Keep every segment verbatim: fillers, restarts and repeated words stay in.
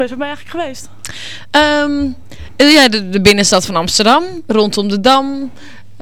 Waar ben je eigenlijk geweest? Um, ja, de, de binnenstad van Amsterdam, rondom de Dam,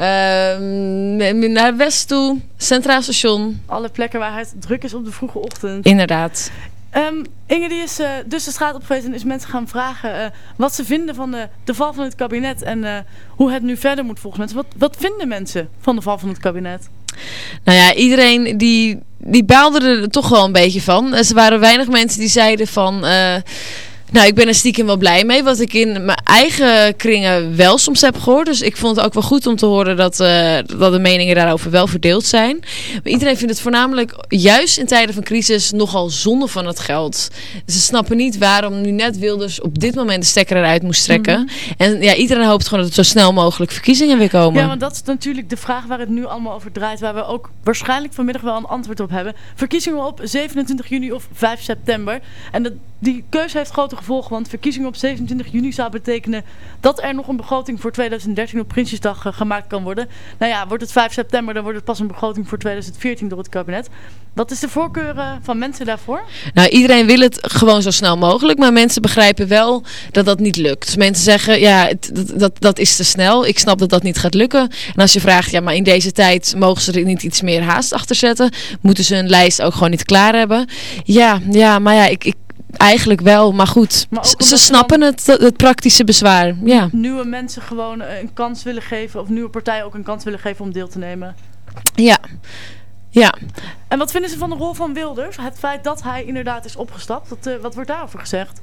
um, naar West toe, Centraal Station. Alle plekken waar het druk is op de vroege ochtend. Inderdaad. Um, Inge die is uh, dus de straat op geweest en is mensen gaan vragen uh, wat ze vinden van de, de val van het kabinet en uh, hoe het nu verder moet volgens mensen. Wat, wat vinden mensen van de val van het kabinet? Nou ja, iedereen die, die baalde er toch wel een beetje van. Er waren weinig mensen die zeiden van... Uh, Nou, ik ben er stiekem wel blij mee. Wat ik in mijn eigen kringen wel soms heb gehoord. Dus ik vond het ook wel goed om te horen dat, uh, dat de meningen daarover wel verdeeld zijn. Maar iedereen vindt het voornamelijk, juist in tijden van crisis, nogal zonde van het geld. Ze snappen niet waarom nu net Wilders op dit moment de stekker eruit moest trekken. Mm-hmm. En ja, iedereen hoopt gewoon dat er zo snel mogelijk verkiezingen weer komen. Ja, want dat is natuurlijk de vraag waar het nu allemaal over draait. Waar we ook waarschijnlijk vanmiddag wel een antwoord op hebben. Verkiezingen op zevenentwintig juni of vijf september. En dat, die keuze heeft grote gevolgen, want verkiezingen op zevenentwintig juni zou betekenen dat er nog een begroting voor tweeduizend dertien op Prinsjesdag uh, gemaakt kan worden. Nou ja, wordt het vijf september, dan wordt het pas een begroting voor tweeduizend veertien door het kabinet. Wat is de voorkeur uh, van mensen daarvoor? Nou, iedereen wil het gewoon zo snel mogelijk, maar mensen begrijpen wel dat dat niet lukt. Mensen zeggen, ja, het, dat, dat, dat is te snel. Ik snap dat dat niet gaat lukken. En als je vraagt, ja, maar in deze tijd mogen ze er niet iets meer haast achter zetten? Moeten ze hun lijst ook gewoon niet klaar hebben? Ja, ja, maar ja, ik... ik Eigenlijk wel, maar goed, maar ze snappen het, het praktische bezwaar. Ja. Nieuwe mensen gewoon een kans willen geven, of nieuwe partijen ook een kans willen geven om deel te nemen. Ja, ja. En wat vinden ze van de rol van Wilders? Het feit dat hij inderdaad is opgestapt, wat, uh, wat wordt daarover gezegd?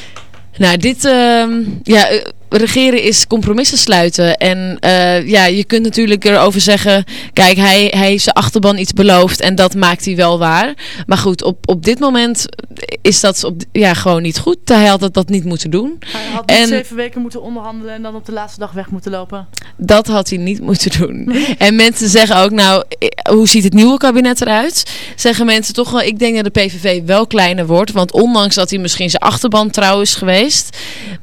Nou, dit, uh, ja, uh, regeren is compromissen sluiten. En uh, ja, je kunt natuurlijk erover zeggen, kijk, hij, hij heeft zijn achterban iets beloofd en dat maakt hij wel waar. Maar goed, op, op dit moment is dat op, ja, gewoon niet goed. Hij had dat, dat niet moeten doen. Hij had niet en, zeven weken moeten onderhandelen en dan op de laatste dag weg moeten lopen. Dat had hij niet moeten doen. En mensen zeggen ook, nou, hoe ziet het nieuwe kabinet eruit? Zeggen mensen toch wel, ik denk dat de P V V wel kleiner wordt. Want ondanks dat hij misschien zijn achterban trouw is geweest,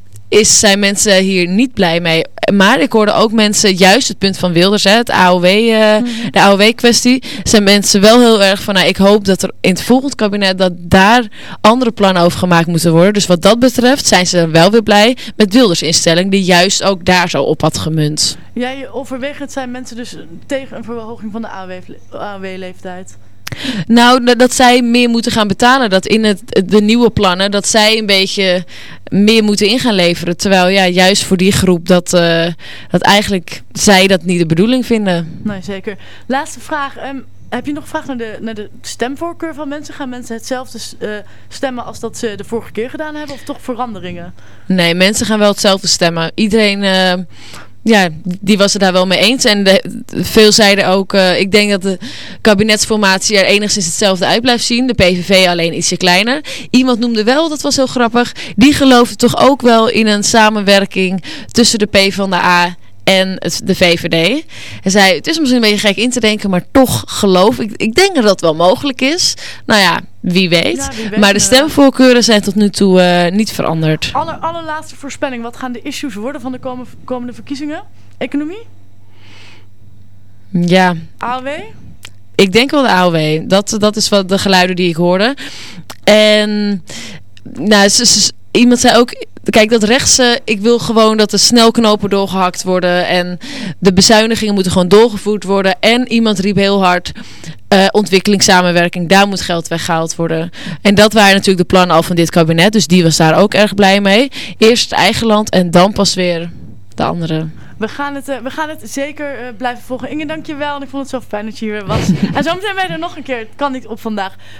is, zijn mensen hier niet blij mee. Maar ik hoorde ook mensen, juist het punt van Wilders, hè, het A O W, uh, mm-hmm. de A O W-kwestie, zijn mensen wel heel erg van, nou, ik hoop dat er in het volgend kabinet, dat daar andere plannen over gemaakt moeten worden. Dus wat dat betreft zijn ze wel weer blij met Wilders' instelling, die juist ook daar zo op had gemunt. Ja, overwegend zijn mensen dus tegen een verhoging van de A O W-leeftijd. Nou, dat zij meer moeten gaan betalen. Dat in het, de nieuwe plannen, dat zij een beetje meer moeten in gaan leveren. Terwijl, ja, juist voor die groep, dat, uh, dat eigenlijk zij dat niet de bedoeling vinden. Nee, zeker. Laatste vraag. Um, heb je nog gevraagd naar de, naar de stemvoorkeur van mensen? Gaan mensen hetzelfde uh, stemmen als dat ze de vorige keer gedaan hebben? Of toch veranderingen? Nee, mensen gaan wel hetzelfde stemmen. Iedereen... Uh, Ja, die was het daar wel mee eens. En de, veel zeiden ook, uh, ik denk dat de kabinetsformatie er enigszins hetzelfde uit blijft zien. De P V V alleen ietsje kleiner. Iemand noemde wel, dat was heel grappig, die geloofde toch ook wel in een samenwerking tussen de PvdA en het, de V V D. Hij zei, het is misschien een beetje gek in te denken, maar toch geloof ik. Ik denk dat dat wel mogelijk is. Nou ja, wie weet. Ja, wie weet maar de stemvoorkeuren zijn tot nu toe uh, niet veranderd. Aller, allerlaatste voorspelling. Wat gaan de issues worden van de komende, komende verkiezingen? Economie? Ja. A O W? Ik denk wel de A O W. Dat, dat is wat de geluiden die ik hoorde. En nou, ze, ze, iemand zei ook, kijk, dat rechtse, ik wil gewoon dat de snelknopen doorgehakt worden en de bezuinigingen moeten gewoon doorgevoerd worden. En iemand riep heel hard, uh, ontwikkelingssamenwerking, daar moet geld weggehaald worden. En dat waren natuurlijk de plannen al van dit kabinet, dus die was daar ook erg blij mee. Eerst het eigen land en dan pas weer de andere. We gaan het, uh, we gaan het zeker uh, blijven volgen. Inge, dankjewel. En ik vond het zo fijn dat je hier was. En zometeen ben je er nog een keer. Het kan niet op vandaag.